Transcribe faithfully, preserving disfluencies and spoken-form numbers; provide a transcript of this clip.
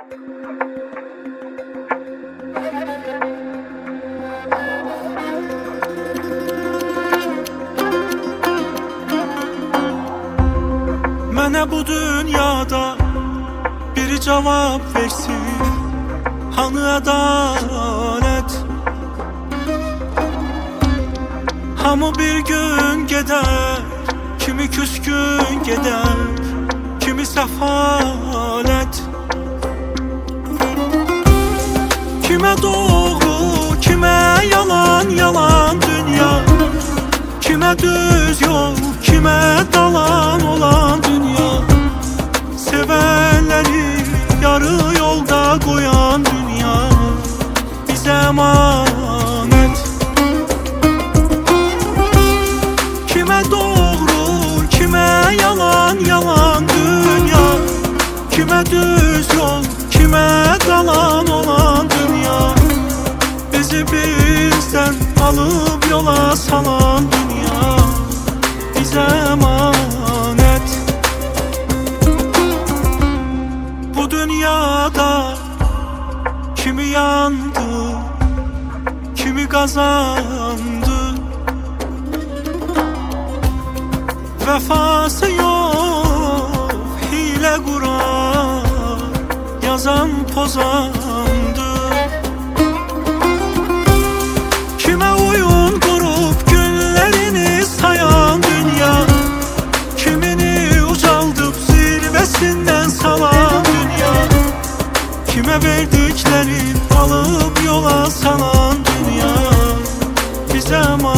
Mənə bu dünyada biri cavab versin, hanı ədalət? Hamı bir gün gedər, kimi küskün gedər, kimi səfalət. Kimə doğru, kimə yalan, yalan dünya, kimə düz yol, kimə dalan olan dünya. Sevənləri yarı yolda qoyan dünya bizə əmanət. Kimə doğru, kimə yalan, yalan dünya, kimə düz yol, kimə dalan olan dünya. Bizi bizdən alıb yola salan dünya bizə əmanət. Bu dünyada kimi yandı, kimi kazandı, vefası yok, hile kuran, yazan pozandı. Kime oyun kurup günlerini sayan dünya, kimini ucaldıp zirvesinden salan dünya. Kime verdiklerin alıp yola salan dünya bize ama